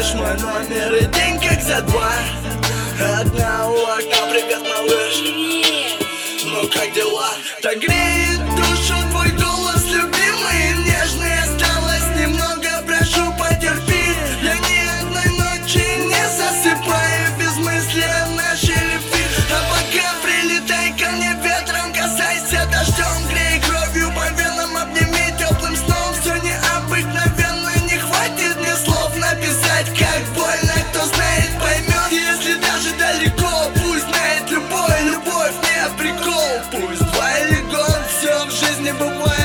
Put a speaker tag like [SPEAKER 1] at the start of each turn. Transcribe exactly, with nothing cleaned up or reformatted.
[SPEAKER 1] знаешь мой номер и день как за два. Одна у окна, привет, малыш. Ну как дела? Так греет душу твой голос, любимый, нежный. Осталось немного, прошу, потерпи. Я ни одной ночи не засыпаю без мысли о нашей любви. А пока прилетай ко мне ветром, касайся дождем, грей кровью по венам, обними теплым сном. Все необыкновенно, не хватит мне слов написать, как больно, кто знает, поймет. Если даже далеко, пусть знает любой, любовь не прикол. Пусть два или год, все в жизни бывает.